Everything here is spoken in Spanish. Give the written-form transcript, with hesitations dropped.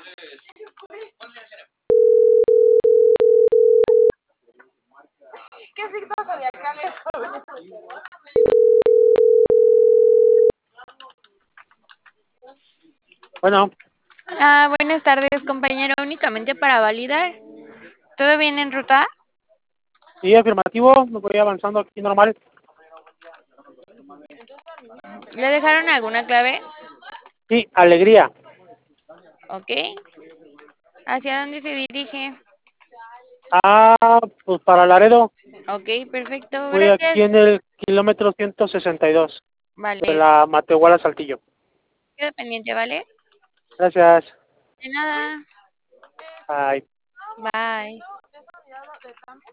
¿Qué signo zodiacal es? Bueno, Buenas tardes, compañero. Únicamente para validar. ¿Todo bien en ruta? sí, afirmativo, me voy avanzando aquí normal. ¿Le dejaron alguna clave? Sí, alegría. Ok. ¿Hacia dónde se dirige? Pues para Laredo, Ok, perfecto. voy aquí Gracias. en el kilómetro 162 de Vale. la Matehuala Saltillo. Quedo pendiente, ¿vale? Gracias. De nada. Bye. Bye.